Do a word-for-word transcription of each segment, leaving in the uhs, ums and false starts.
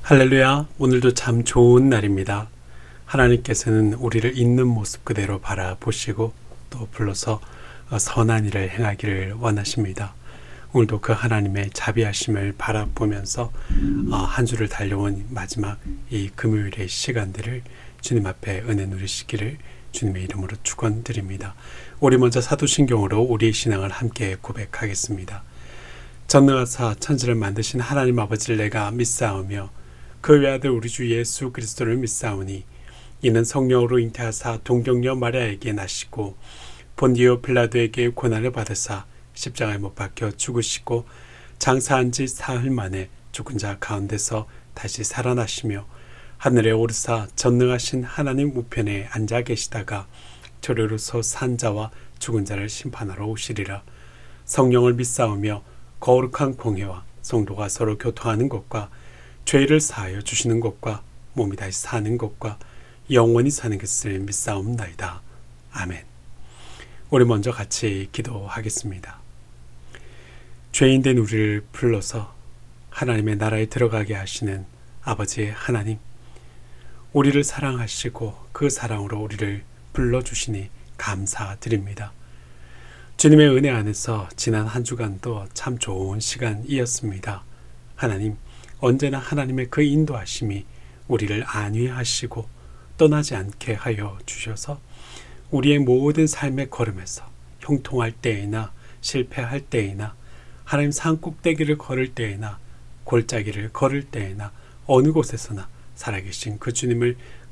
할렐루야, 오늘도 참 좋은 날입니다. 하나님께서는 우리를 있는 모습 그대로 바라보시고 또 불러서 선한 일을 행하기를 원하십니다. 오늘도 그 하나님의 자비하심을 바라보면서 한 주를 달려온 마지막 이 금요일의 시간들을 주님 앞에 은혜 누리시기를 주님의 이름으로 축원드립니다. 우리 먼저 사도신경으로 우리의 신앙을 함께 고백하겠습니다. 전능하사 천지를 만드신 하나님 아버지를 내가 믿사오며 그 외아들 우리 주 예수 그리스도를 믿사오니 이는 성령으로 잉태하사 동정녀 마리아에게 나시고 본디오 빌라도에게 고난을 받으사 십자가에 못 박혀 죽으시고 장사한 지 사흘 만에 죽은 자 가운데서 다시 살아나시며 하늘에 오르사 전능하신 하나님 우편에 앉아 계시다가 저리로서 산 자와 죽은 자를 심판하러 오시리라. 성령을 믿사오며 거룩한 공회와 성도가 서로 교통하는 것과 죄를 사하여 주시는 것과 몸이 다시 사는 것과 영원히 사는 것을 믿사옵나이다. 아멘. 우리 먼저 같이 기도하겠습니다. 죄인된 우리를 불러서 하나님의 나라에 들어가게 하시는 아버지 하나님, 우리를 사랑하시고 그 사랑으로 우리를 불러주시니 감사드립니다. 주님의 은혜 안에서 지난 한 주간도 참 좋은 시간이었습니다. 하나님, 언제나 하나님의 그 인도하심이 우리를 안위하시고 떠나지 않게 하여 주셔서 우리의 모든 삶의 걸음에서 형통할 때이나 실패할 때이나 하나님 산꼭대기를 걸을 때이나 골짜기를 걸을 때이나 어느 곳에서나 살아계신 그 주님을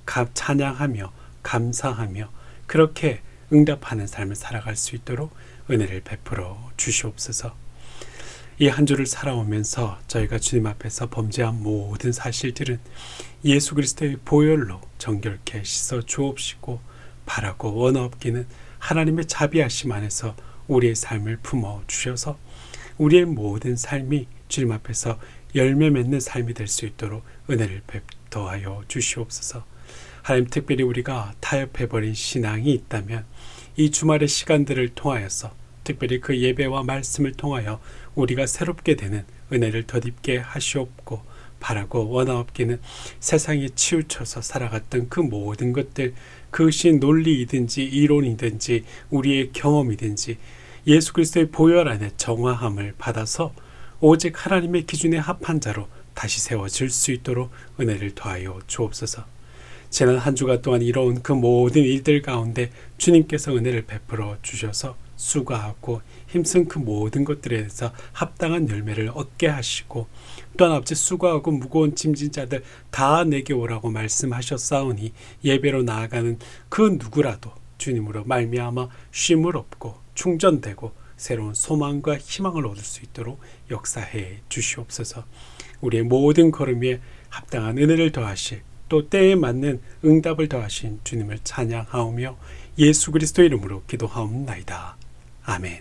찬양하며 감사하며 그렇게 응답하는 삶을 살아갈 수 있도록 은혜를 베풀어 주시옵소서. 이 한 주를 살아오면서 저희가 주님 앞에서 범죄한 모든 사실들은 예수 그리스도의 보혈로 정결케 씻어 주옵시고 바라고 원하옵기는 하나님의 자비하심 안에서 우리의 삶을 품어 주셔서 우리의 모든 삶이 주님 앞에서 열매 맺는 삶이 될 수 있도록 은혜를 베풀어 주시옵소서. 하나님, 특별히 우리가 타협해버린 신앙이 있다면 이 주말의 시간들을 통하여서 특별히 그 예배와 말씀을 통하여 우리가 새롭게 되는 은혜를 덧입게 하시옵고 바라고 원하옵기는 세상에 치우쳐서 살아갔던 그 모든 것들, 그것이 논리이든지 이론이든지 우리의 경험이든지 예수 그리스도의 보혈 안에 정화함을 받아서 오직 하나님의 기준에 합한 자로 다시 세워질 수 있도록 은혜를 더하여 주옵소서. 지난 한 주간 동안 이뤄온 그 모든 일들 가운데 주님께서 은혜를 베풀어 주셔서 수고하고 힘쓴 그 모든 것들에 대해서 합당한 열매를 얻게 하시고 또한 아버지 수고하고 무거운 짐진 자들 다 내게 오라고 말씀하셨사오니 예배로 나아가는 그 누구라도 주님으로 말미암아 쉼을 얻고 충전되고 새로운 소망과 희망을 얻을 수 있도록 역사해 주시옵소서. 우리의 모든 걸음 위에 합당한 은혜를 더하실 또 때에 맞는 응답을 더하신 주님을 찬양하오며 예수 그리스도 이름으로 기도하옵나이다. 아멘.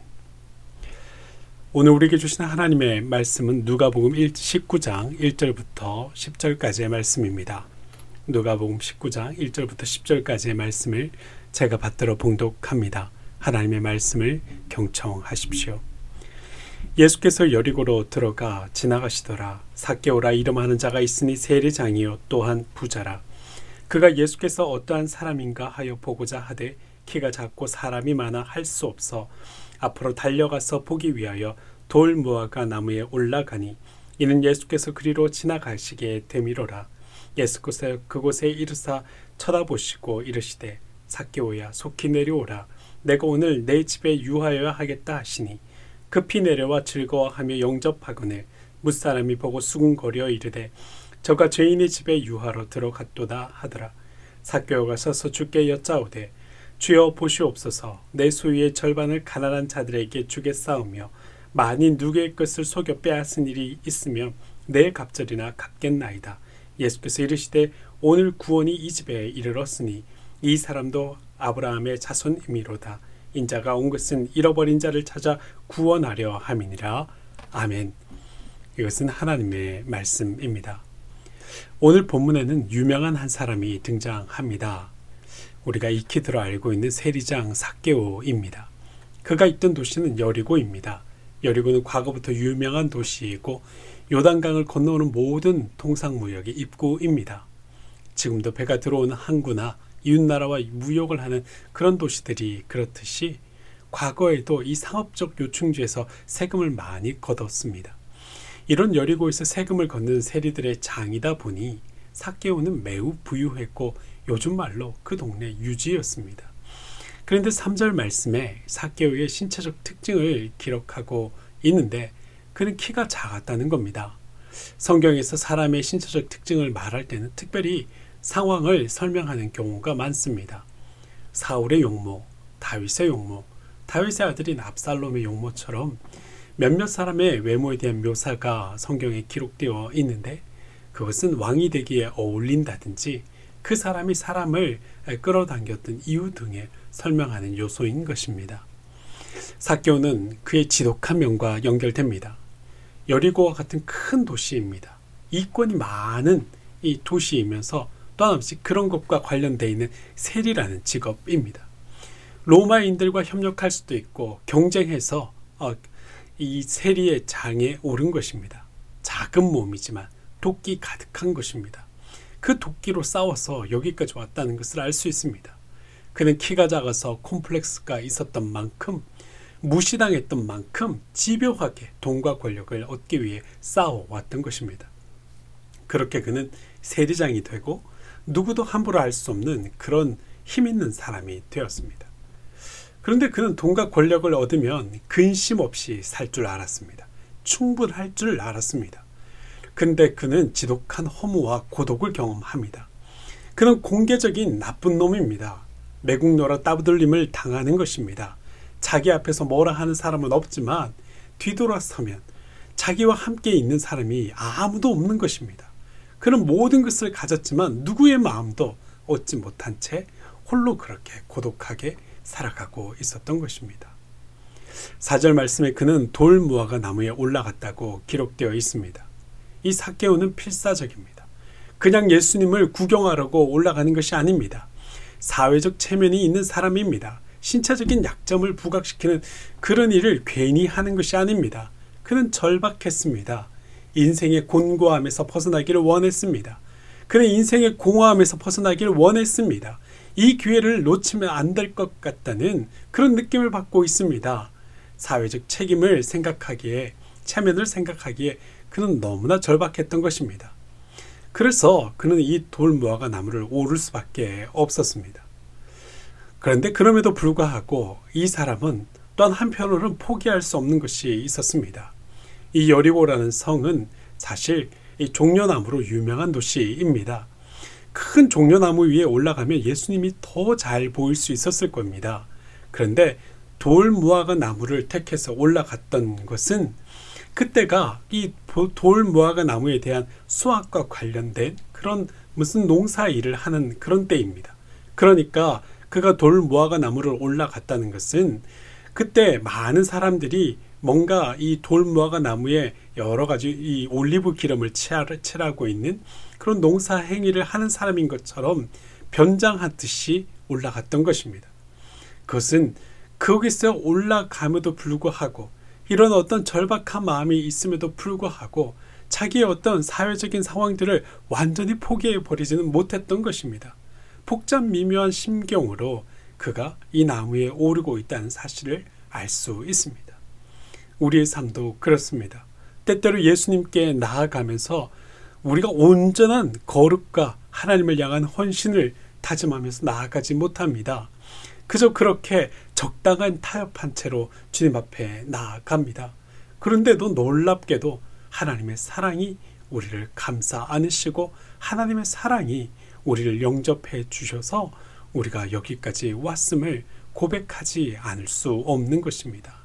오늘 우리에게 주신 하나님의 말씀은 누가복음 십구 장 일 절부터 십 절까지의 말씀입니다. 누가복음 십구 장 일 절부터 십 절까지의 말씀을 제가 받들어 봉독합니다. 하나님의 말씀을 경청하십시오. 예수께서 여리고로 들어가 지나가시더라. 삭개오라 이름하는 자가 있으니 세리장이요 또한 부자라. 그가 예수께서 어떠한 사람인가 하여 보고자 하되 키가 작고 사람이 많아 할 수 없어 앞으로 달려가서 보기 위하여 돌 무화과 나무에 올라가니 이는 예수께서 그리로 지나가시게 되미로라. 예수께서 그곳에 이르사 쳐다보시고 이르시되 삭개오야 속히 내려오라. 내가 오늘 내 집에 유하여야 하겠다 하시니 급히 내려와 즐거워하며 영접하거늘 무사람이 보고 수군거려 이르되 저가 죄인의 집에 유하러 들어갔도다 하더라. 삭개오가 서서 주께 여짜오되 주여 보시옵소서. 내 소유의 절반을 가난한 자들에게 주겠사오며 만일 누구의 것을 속여 빼앗은 일이 있으면 내 갑절이나 갚겠나이다. 예수께서 이르시되 오늘 구원이 이 집에 이르렀으니 이 사람도 아브라함의 자손이미로다. 인자가 온 것은 잃어버린 자를 찾아 구원하려 함이니라. 아멘. 이것은 하나님의 말씀입니다. 오늘 본문에는 유명한 한 사람이 등장합니다. 우리가 익히 들어 알고 있는 세리장 삭개오입니다. 그가 있던 도시는 여리고입니다. 여리고는 과거부터 유명한 도시이고 요단강을 건너오는 모든 통상무역의 입구입니다. 지금도 배가 들어오는 항구나 이웃나라와 무역을 하는 그런 도시들이 그렇듯이 과거에도 이 상업적 요충지에서 세금을 많이 걷었습니다. 이런 여리고에서 세금을 걷는 세리들의 장이다 보니 삭개오는 매우 부유했고 요즘 말로 그 동네 유지였습니다. 그런데 삼 절 말씀에 삭개오의 신체적 특징을 기록하고 있는데 그는 키가 작았다는 겁니다. 성경에서 사람의 신체적 특징을 말할 때는 특별히 상황을 설명하는 경우가 많습니다. 사울의 용모, 다윗의 용모, 다윗의 아들인 압살롬의 용모처럼 몇몇 사람의 외모에 대한 묘사가 성경에 기록되어 있는데 그것은 왕이 되기에 어울린다든지 그 사람이 사람을 끌어당겼던 이유 등에 설명하는 요소인 것입니다. 삭개오는 그의 지독한 명과 연결됩니다. 여리고와 같은 큰 도시입니다. 이권이 많은 이 도시이면서 또한 없이 그런 것과 관련되어 있는 세리라는 직업입니다. 로마인들과 협력할 수도 있고 경쟁해서 어, 이 세리의 장에 오른 것입니다. 작은 몸이지만 도끼 가득한 것입니다. 그 도끼로 싸워서 여기까지 왔다는 것을 알 수 있습니다. 그는 키가 작아서 콤플렉스가 있었던 만큼 무시당했던 만큼 집요하게 돈과 권력을 얻기 위해 싸워왔던 것입니다. 그렇게 그는 세리장이 되고 누구도 함부로 할 수 없는 그런 힘 있는 사람이 되었습니다. 그런데 그는 돈과 권력을 얻으면 근심 없이 살 줄 알았습니다. 충분할 줄 알았습니다. 그런데 그는 지독한 허무와 고독을 경험합니다. 그는 공개적인 나쁜 놈입니다. 매국노라 따돌림을 당하는 것입니다. 자기 앞에서 뭐라 하는 사람은 없지만 뒤돌아서면 자기와 함께 있는 사람이 아무도 없는 것입니다. 그는 모든 것을 가졌지만 누구의 마음도 얻지 못한 채 홀로 그렇게 고독하게 살아가고 있었던 것입니다. 사 절 말씀에 그는 돌 무화과 나무에 올라갔다고 기록되어 있습니다. 이 삭개오는 필사적입니다. 그냥 예수님을 구경하려고 올라가는 것이 아닙니다. 사회적 체면이 있는 사람입니다. 신체적인 약점을 부각시키는 그런 일을 괜히 하는 것이 아닙니다. 그는 절박했습니다. 인생의 곤고함에서 벗어나기를 원했습니다. 그는 인생의 공허함에서 벗어나기를 원했습니다. 이 기회를 놓치면 안 될 것 같다는 그런 느낌을 받고 있습니다. 사회적 책임을 생각하기에, 체면을 생각하기에 그는 너무나 절박했던 것입니다. 그래서 그는 이 돌무화과 나무를 오를 수밖에 없었습니다. 그런데 그럼에도 불구하고 이 사람은 또한 한편으로는 포기할 수 없는 것이 있었습니다. 이 여리고라는 성은 사실 이 종려나무로 유명한 도시입니다. 큰 종려나무 위에 올라가면 예수님이 더 잘 보일 수 있었을 겁니다. 그런데 돌무화과 나무를 택해서 올라갔던 것은 그때가 이 돌무화과 나무에 대한 수확과 관련된 그런 무슨 농사 일을 하는 그런 때입니다. 그러니까 그가 돌무화과 나무를 올라갔다는 것은 그때 많은 사람들이 뭔가 이 돌무화과 나무에 여러 가지 이 올리브 기름을 칠하고 있는 그런 농사 행위를 하는 사람인 것처럼 변장하듯이 올라갔던 것입니다. 그것은 거기서 올라감에도 불구하고 이런 어떤 절박한 마음이 있음에도 불구하고 자기의 어떤 사회적인 상황들을 완전히 포기해버리지는 못했던 것입니다. 복잡 미묘한 심경으로 그가 이 나무에 오르고 있다는 사실을 알 수 있습니다. 우리의 삶도 그렇습니다. 때때로 예수님께 나아가면서 우리가 온전한 거룩과 하나님을 향한 헌신을 다짐하면서 나아가지 못합니다. 그저 그렇게 적당한 타협한 채로 주님 앞에 나아갑니다. 그런데도 놀랍게도 하나님의 사랑이 우리를 감싸 안으시고 하나님의 사랑이 우리를 영접해 주셔서 우리가 여기까지 왔음을 고백하지 않을 수 없는 것입니다.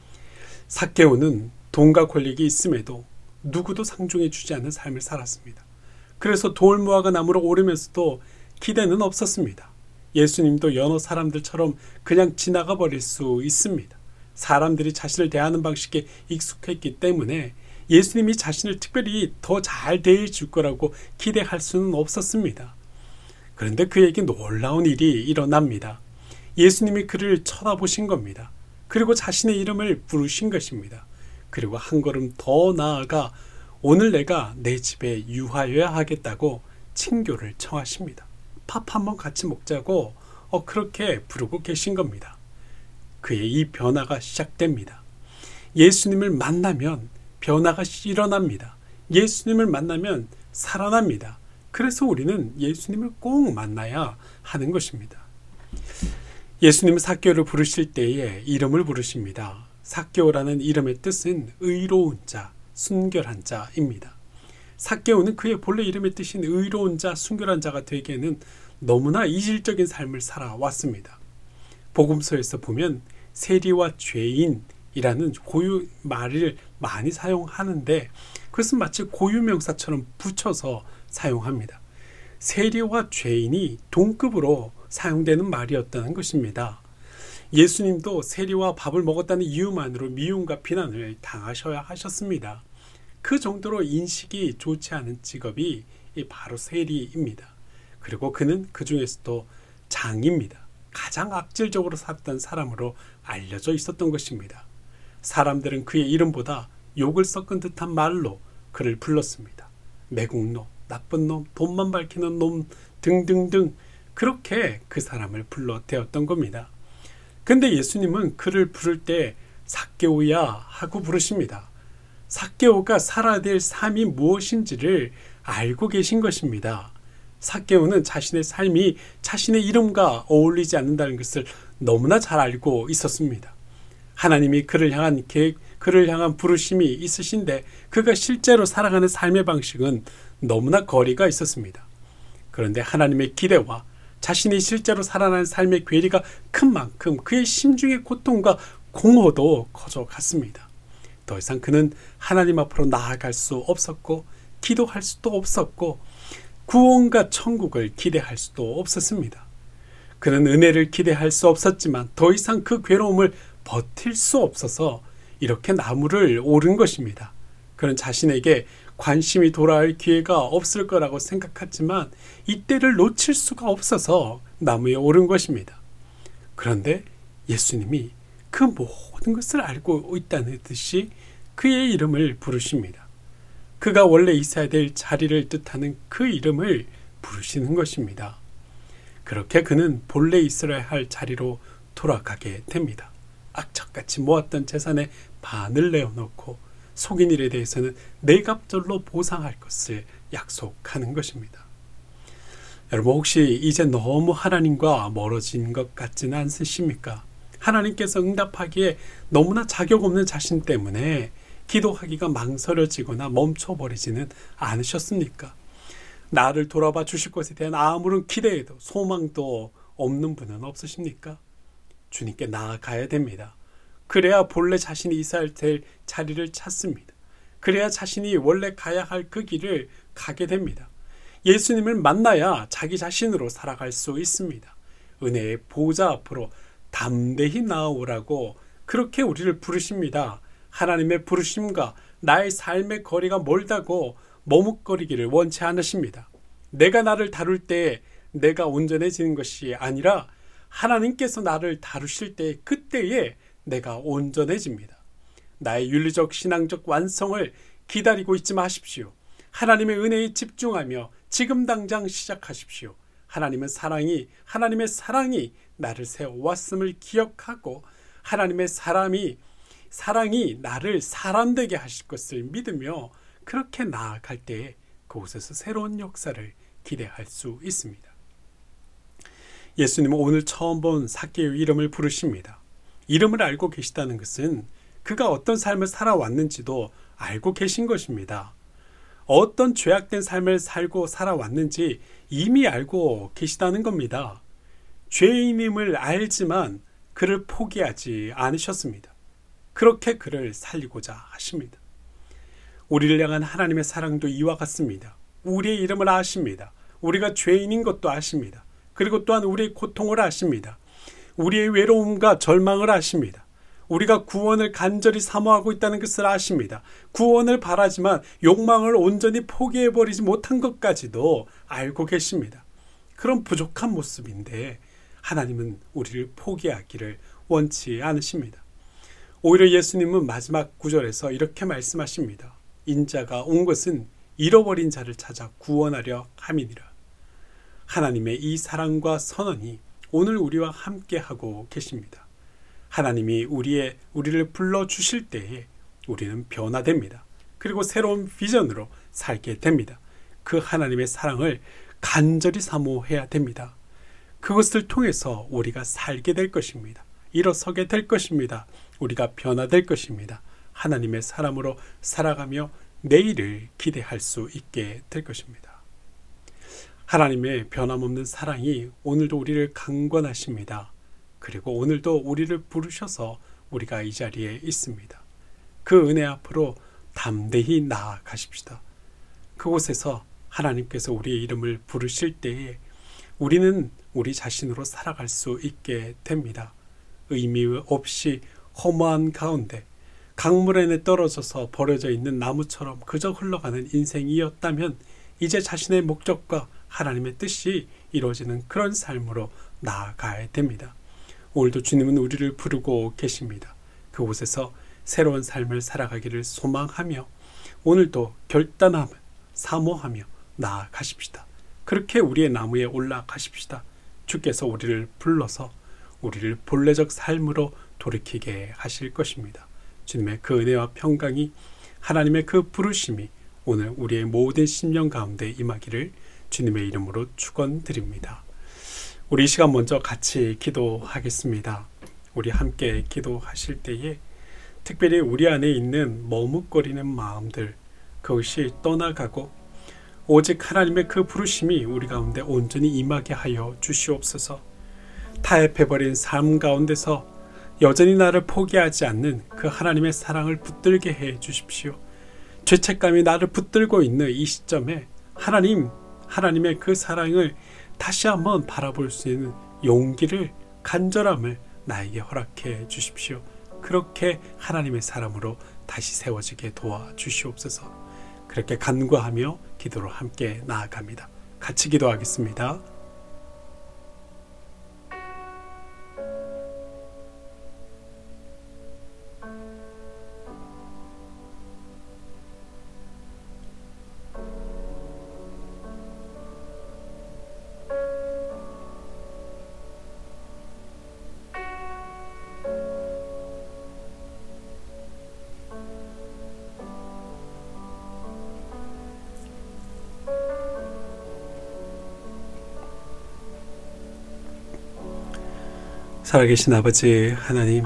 삭개오는 돈과 권력이 있음에도 누구도 상종해 주지 않는 삶을 살았습니다. 그래서 돌무화과 나무로 오르면서도 기대는 없었습니다. 예수님도 여러 사람들처럼 그냥 지나가 버릴 수 있습니다. 사람들이 자신을 대하는 방식에 익숙했기 때문에 예수님이 자신을 특별히 더 잘 대해줄 거라고 기대할 수는 없었습니다. 그런데 그에게 놀라운 일이 일어납니다. 예수님이 그를 쳐다보신 겁니다. 그리고 자신의 이름을 부르신 것입니다. 그리고 한 걸음 더 나아가 오늘 내가 내 집에 유하여야 하겠다고 친교를 청하십니다. 밥 한번 같이 먹자고 어, 그렇게 부르고 계신 겁니다. 그의 이 변화가 시작됩니다. 예수님을 만나면 변화가 일어납니다. 예수님을 만나면 살아납니다. 그래서 우리는 예수님을 꼭 만나야 하는 것입니다. 예수님은 삭개오를 부르실 때에 이름을 부르십니다. 삭개오라는 이름의 뜻은 의로운 자, 순결한 자입니다. 삭개오는 그의 본래 이름의 뜻인 의로운 자, 순결한 자가 되기에는 너무나 이질적인 삶을 살아왔습니다. 복음서에서 보면 세리와 죄인이라는 고유 말을 많이 사용하는데 그것은 마치 고유명사처럼 붙여서 사용합니다. 세리와 죄인이 동급으로 사용되는 말이었다는 것입니다. 예수님도 세리와 밥을 먹었다는 이유만으로 미움과 비난을 당하셔야 하셨습니다. 그 정도로 인식이 좋지 않은 직업이 바로 세리입니다. 그리고 그는 그 중에서도 장입니다. 가장 악질적으로 살았던 사람으로 알려져 있었던 것입니다. 사람들은 그의 이름보다 욕을 섞은 듯한 말로 그를 불렀습니다. 매국노, 나쁜 놈, 돈만 밝히는 놈 등등등 그렇게 그 사람을 불러대었던 겁니다. 근데 예수님은 그를 부를 때 삭개오야 하고 부르십니다. 삭개오가 살아야 될 삶이 무엇인지를 알고 계신 것입니다. 삭개오는 자신의 삶이 자신의 이름과 어울리지 않는다는 것을 너무나 잘 알고 있었습니다. 하나님이 그를 향한 계획, 그를 향한 부르심이 있으신데 그가 실제로 살아가는 삶의 방식은 너무나 거리가 있었습니다. 그런데 하나님의 기대와 자신이 실제로 살아가는 삶의 괴리가 큰 만큼 그의 심중의 고통과 공허도 커져갔습니다. 더 이상 그는 하나님 앞으로 나아갈 수 없었고 기도할 수도 없었고 구원과 천국을 기대할 수도 없었습니다. 그는 은혜를 기대할 수 없었지만 더 이상 그 괴로움을 버틸 수 없어서 이렇게 나무를 오른 것입니다. 그는 자신에게 관심이 돌아올 기회가 없을 거라고 생각했지만 이때를 놓칠 수가 없어서 나무에 오른 것입니다. 그런데 예수님이 그 모든 것을 알고 있다는 듯이 그의 이름을 부르십니다. 그가 원래 있어야 될 자리를 뜻하는 그 이름을 부르시는 것입니다. 그렇게 그는 본래 있어야 할 자리로 돌아가게 됩니다. 악착같이 모았던 재산의 반을 내어놓고 속인 일에 대해서는 네 갑절로 보상할 것을 약속하는 것입니다. 여러분 혹시 이제 너무 하나님과 멀어진 것 같지는 않으십니까? 하나님께서 응답하기에 너무나 자격 없는 자신 때문에 기도하기가 망설여지거나 멈춰버리지는 않으셨습니까? 나를 돌아봐 주실 것에 대한 아무런 기대에도 소망도 없는 분은 없으십니까? 주님께 나아가야 됩니다. 그래야 본래 자신이 있어야 될 자리를 찾습니다. 그래야 자신이 원래 가야 할 그 길을 가게 됩니다. 예수님을 만나야 자기 자신으로 살아갈 수 있습니다. 은혜의 보좌 앞으로 담대히 나아오라고 그렇게 우리를 부르십니다. 하나님의 부르심과 나의 삶의 거리가 멀다고 머뭇거리기를 원치 않으십니다. 내가 나를 다룰 때 내가 온전해지는 것이 아니라 하나님께서 나를 다루실 때 그때에 내가 온전해집니다. 나의 윤리적 신앙적 완성을 기다리고 있지 마십시오. 하나님의 은혜에 집중하며 지금 당장 시작하십시오. 하나님은 사랑이 하나님의 사랑이 나를 세워왔음을 기억하고 하나님의 사람이 사랑이 나를 사람되게 하실 것을 믿으며 그렇게 나아갈 때에 그곳에서 새로운 역사를 기대할 수 있습니다. 예수님은 오늘 처음 본 삭개오의 이름을 부르십니다. 이름을 알고 계시다는 것은 그가 어떤 삶을 살아왔는지도 알고 계신 것입니다. 어떤 죄악된 삶을 살고 살아왔는지 이미 알고 계시다는 겁니다. 죄인임을 알지만 그를 포기하지 않으셨습니다. 그렇게 그를 살리고자 하십니다. 우리를 향한 하나님의 사랑도 이와 같습니다. 우리의 이름을 아십니다. 우리가 죄인인 것도 아십니다. 그리고 또한 우리의 고통을 아십니다. 우리의 외로움과 절망을 아십니다. 우리가 구원을 간절히 사모하고 있다는 것을 아십니다. 구원을 바라지만 욕망을 온전히 포기해버리지 못한 것까지도 알고 계십니다. 그런 부족한 모습인데 하나님은 우리를 포기하기를 원치 않으십니다. 오히려 예수님은 마지막 구절에서 이렇게 말씀하십니다. 인자가 온 것은 잃어버린 자를 찾아 구원하려 함이니라. 하나님의 이 사랑과 선언이 오늘 우리와 함께하고 계십니다. 하나님이 우리의, 우리를 불러주실 때에 우리는 변화됩니다. 그리고 새로운 비전으로 살게 됩니다. 그 하나님의 사랑을 간절히 사모해야 됩니다. 그것을 통해서 우리가 살게 될 것입니다. 일어서게 될 것입니다. 우리가 변화될 것입니다. 하나님의 사람으로 살아가며 내일을 기대할 수 있게 될 것입니다. 하나님의 변함없는 사랑이 오늘도 우리를 강권하십니다. 그리고 오늘도 우리를 부르셔서 우리가 이 자리에 있습니다. 그 은혜 앞으로 담대히 나아가십시다. 그곳에서 하나님께서 우리의 이름을 부르실 때에 우리는 우리 자신으로 살아갈 수 있게 됩니다. 의미 없이 허무한 가운데 강물에 떨어져서 버려져 있는 나무처럼 그저 흘러가는 인생이었다면 이제 자신의 목적과 하나님의 뜻이 이루어지는 그런 삶으로 나아가야 됩니다. 오늘도 주님은 우리를 부르고 계십니다. 그곳에서 새로운 삶을 살아가기를 소망하며 오늘도 결단함을 사모하며 나아가십시다. 그렇게 우리의 나무에 올라가십시다. 주께서 우리를 불러서 우리를 본래적 삶으로 돌이키게 하실 것입니다. 주님의 그 은혜와 평강이, 하나님의 그 부르심이 오늘 우리의 모든 심령 가운데 임하기를 주님의 이름으로 축원드립니다. 우리 이 시간 먼저 같이 기도하겠습니다. 우리 함께 기도하실 때에 특별히 우리 안에 있는 머뭇거리는 마음들, 그것이 떠나가고 오직 하나님의 그 부르심이 우리 가운데 온전히 임하게 하여 주시옵소서. 타협해버린 삶 가운데서 여전히 나를 포기하지 않는 그 하나님의 사랑을 붙들게 해 주십시오. 죄책감이 나를 붙들고 있는 이 시점에 하나님, 하나님의 그 사랑을 다시 한번 바라볼 수 있는 용기를, 간절함을 나에게 허락해 주십시오. 그렇게 하나님의 사람으로 다시 세워지게 도와주시옵소서. 그렇게 간구하며 기도로 함께 나아갑니다. 같이 기도하겠습니다. 살아계신 아버지 하나님,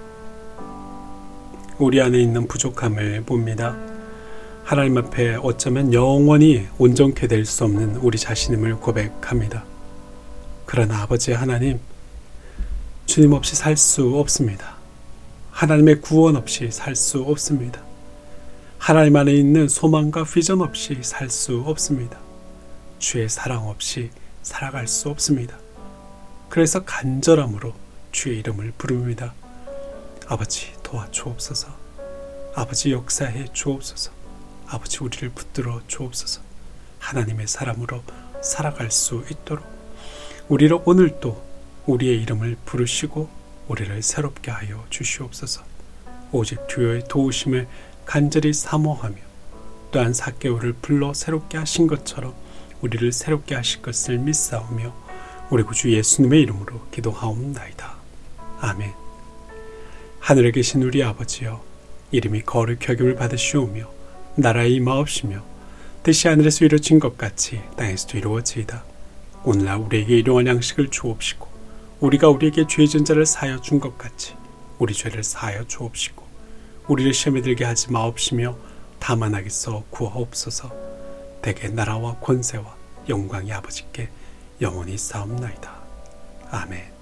우리 안에 있는 부족함을 봅니다. 하나님 앞에 어쩌면 영원히 온전케 될 수 없는 우리 자신임을 고백합니다. 그러나 아버지 하나님, 주님 없이 살 수 없습니다. 하나님의 구원 없이 살 수 없습니다. 하나님 안에 있는 소망과 비전 없이 살 수 없습니다. 주의 사랑 없이 살아갈 수 없습니다. 그래서 간절함으로 주의 이름을 부릅니다. 아버지 도와주옵소서. 아버지 역사해 주옵소서. 아버지 우리를 붙들어 주옵소서. 하나님의 사람으로 살아갈 수 있도록 우리를 오늘도 우리의 이름을 부르시고 우리를 새롭게 하여 주시옵소서. 오직 주의 도우심을 간절히 사모하며 또한 삭개오를 불러 새롭게 하신 것처럼 우리를 새롭게 하실 것을 믿사오며 우리 구주 예수님의 이름으로 기도하옵나이다. 아멘. 하늘에 계신 우리 아버지여, 이름이 거룩히 여김을 받으시오며 나라의 임하옵시며 뜻이 하늘에서 이루어진 것 같이 땅에서도 이루어지이다. 오늘날 우리에게 일용할 양식을 주옵시고 우리가 우리에게 죄의 전자를 사하여 준 것 같이 우리 죄를 사하여 주옵시고 우리를 시험에 들게 하지 마옵시며 다만 악에서 구하옵소서. 대개 나라와 권세와 영광이 아버지께 영원히 싸움나이다. 아멘.